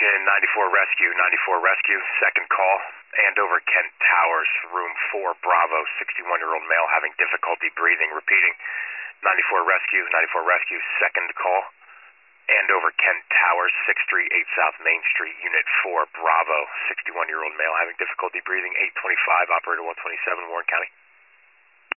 Attention, 94 Rescue, 94 Rescue, second call. Andover, Kent Towers, room 4, Bravo, 61-year-old male having difficulty breathing. Repeating, 94 Rescue, second call. Andover, Kent Towers, 638 South Main Street, Unit 4, Bravo, 61-year-old male having difficulty breathing. 825, Operator 127, Warren County.